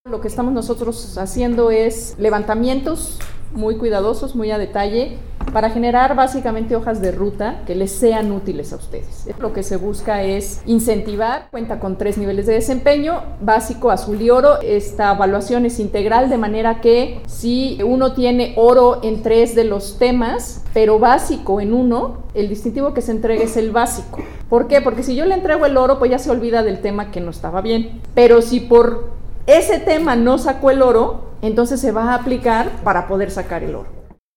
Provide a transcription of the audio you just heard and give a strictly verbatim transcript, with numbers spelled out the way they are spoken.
Lo que estamos nosotros haciendo es levantamientos muy cuidadosos, muy a detalle, para generar básicamente hojas de ruta que les sean útiles a ustedes. Lo que se busca es incentivar, cuenta con tres niveles de desempeño, básico, azul y oro. Esta evaluación es integral, de manera que si uno tiene oro en tres de los temas, pero básico en uno, el distintivo que se entrega es el básico. ¿Por qué? Porque si yo le entrego el oro, pues ya se olvida del tema que no estaba bien. Pero si por ese tema no sacó el oro, entonces se va a aplicar para poder sacar el oro.